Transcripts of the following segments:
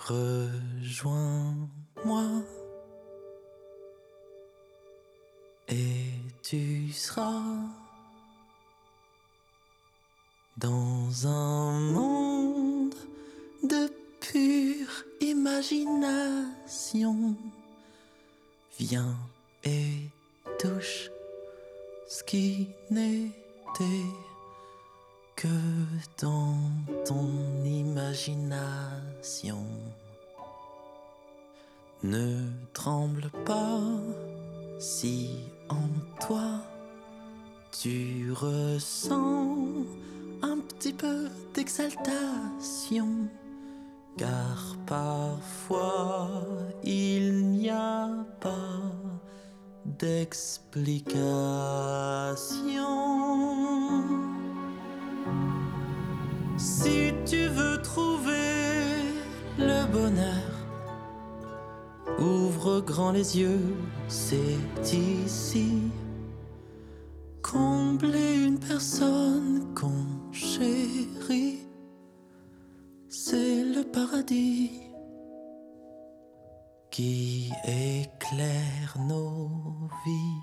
Rejoins-moi et tu seras dans un monde de pure imagination. Viens et touche ce qui n'était que dans ton imagination. Ne tremble pas si en toi tu ressens un petit peu d'exaltation, car parfois il n'y a pas d'explication. Si tu veux trouver le bonheur, ouvre grand les yeux, c'est ici. Combler une personne qu'on chérit, c'est le paradis qui éclaire nos vies.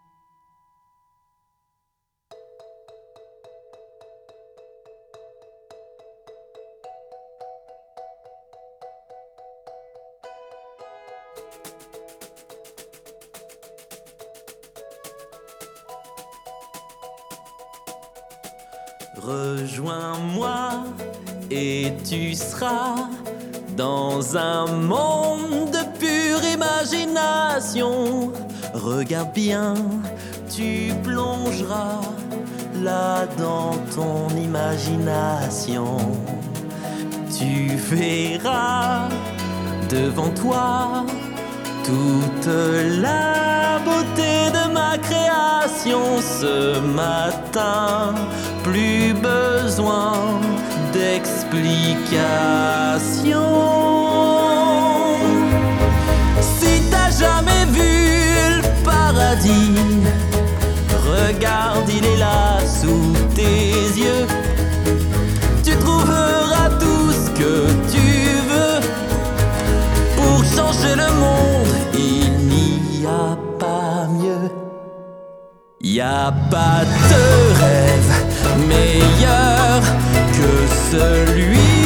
Rejoins-moi et tu seras dans un monde de pure imagination. Regarde bien, tu plongeras là dans ton imagination. Tu verras devant toi toute la beauté de ma création. Ce matin, plus besoin d'explication. Si t'as jamais vu le paradis, regarde, il est là sous tes yeux. Tu trouveras tout ce que tu veux pour changer le monde. Il n'y a pas mieux. Y a pas de rêve meilleur que celui